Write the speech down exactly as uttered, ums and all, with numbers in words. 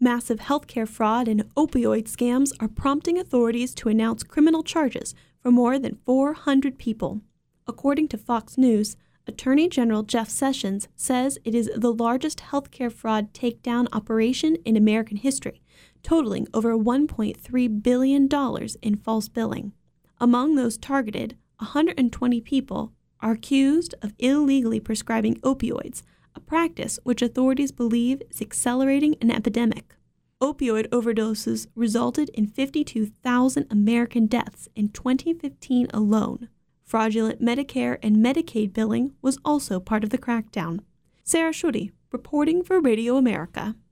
Massive healthcare fraud and opioid scams are prompting authorities to announce criminal charges for more than four hundred people. According to Fox News, Attorney General Jeff Sessions says it is the largest healthcare fraud takedown operation in American history, totaling over one point three billion dollars in false billing. Among those targeted, one hundred twenty people are accused of illegally prescribing opioids, a practice which authorities believe is accelerating an epidemic. Opioid overdoses resulted in fifty-two thousand American deaths in twenty fifteen alone. Fraudulent Medicare and Medicaid billing was also part of the crackdown. Sarah Schutte, reporting for Radio America.